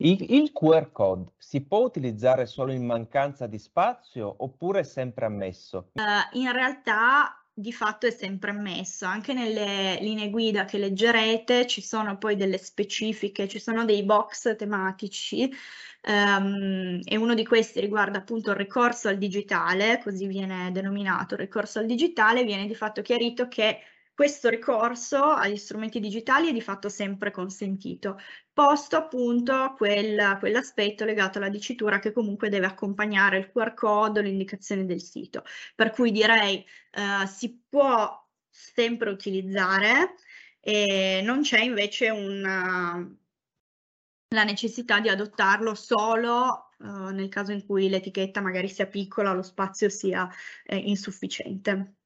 Il QR code si può utilizzare solo in mancanza di spazio oppure è sempre ammesso? In realtà di fatto è sempre ammesso, anche nelle linee guida che leggerete ci sono poi delle specifiche, ci sono dei box tematici, e uno di questi riguarda appunto il ricorso al digitale, così viene denominato, il ricorso al digitale, viene di fatto chiarito che questo ricorso agli strumenti digitali è di fatto sempre consentito, posto appunto quell'aspetto legato alla dicitura che comunque deve accompagnare il QR code o l'indicazione del sito. Per cui direi, si può sempre utilizzare e non c'è invece la necessità di adottarlo solo, nel caso in cui l'etichetta magari sia piccola o lo spazio sia, insufficiente.